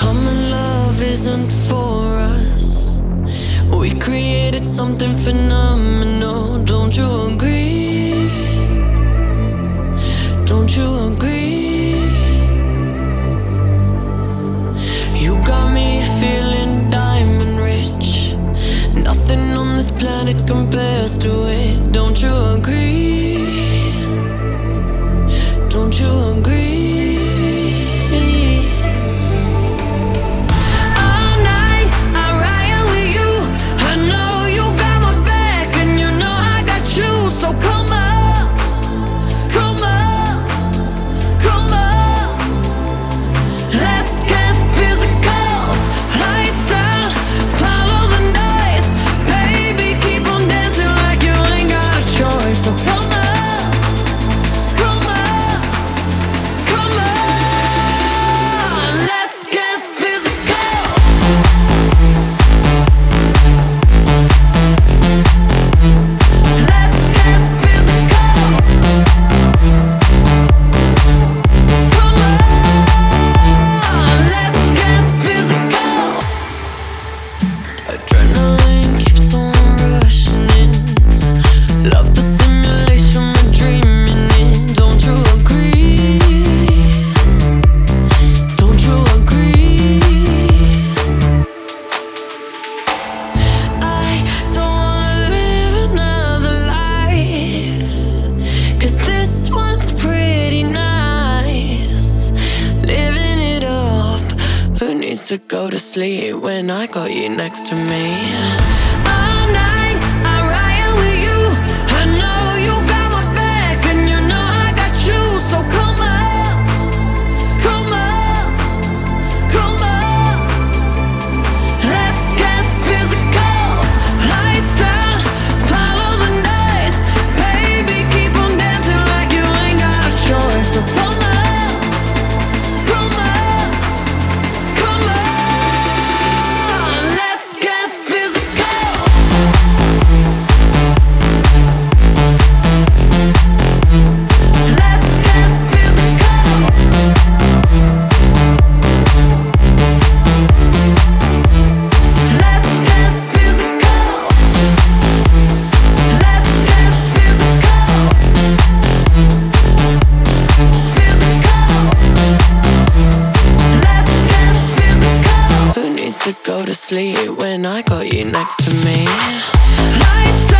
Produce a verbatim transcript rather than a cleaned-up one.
Common love isn't for us. We created something phenomenal. Don't you agree? Don't you agree? You got me feeling diamond rich. Nothing on this planet compares to it. Don't you agree? Don't you agree? So come up, come up, come up. Let's get physical. Lights out, follow the noise. Baby, keep on dancing like you ain't got a choice. So come up, come up, come on. Let's get physical. Adrenaline keeps on rushing in. Love the simulation we're dreaming in. Don't you agree? Don't you agree? I don't wanna live another life, 'cause this one's pretty nice. Living it up. Who needs to go to sleep when I got you next to me? All night I ride with you. I know you got my back and you know I got you. So come up, come up, come up. Let's get physical. Lights out, follow the noise. Baby, keep on dancing like you ain't got a choice. So come up, come up, come on. Let's get physical. Let's get physical. Let's get physical. Let's get physical. Physical. Let's get physical. Who needs to go to sleep when I got you next to me? Lights